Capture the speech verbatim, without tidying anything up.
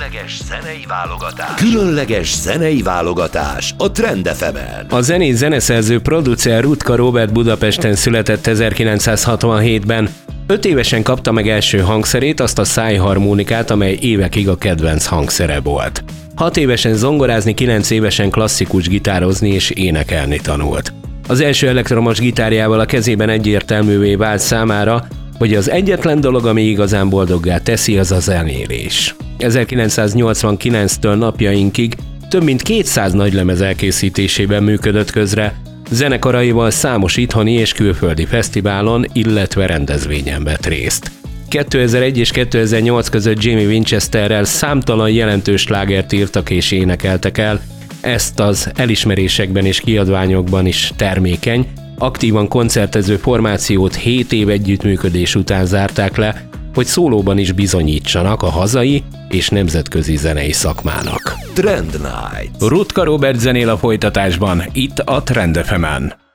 Különleges zenei válogatás. Különleges zenei válogatás a Trend ef emen. A zenét zeneszerző producer Rutka Róbert Budapesten született ezerkilencszázhatvanhétben. Öt évesen kapta meg első hangszerét, azt a szájharmonikát, amely évekig a kedvenc hangszere volt. Hat évesen zongorázni, kilenc évesen klasszikus gitározni és énekelni tanult. Az első elektromos gitárjával a kezében egyértelművé vált számára, hogy az egyetlen dolog, ami igazán boldoggá teszi, az a zenélés. ezerkilencszáznyolcvankilenctől napjainkig több mint kétszáz nagylemez elkészítésében működött közre, zenekaraival számos itthoni és külföldi fesztiválon, illetve rendezvényen vett részt. kétezer-egy és kétezer-nyolc között Jamie Winchesterrel számtalan jelentős slágert írtak és énekeltek el, ezt az elismerésekben és kiadványokban is termékeny, aktívan koncertező formációt hét év együttműködés után zárták le, hogy szólóban is bizonyítsanak a hazai és nemzetközi zenei szakmának. Trend Night. Rutka Róbert zenél a folytatásban, itt a Trend ef emen.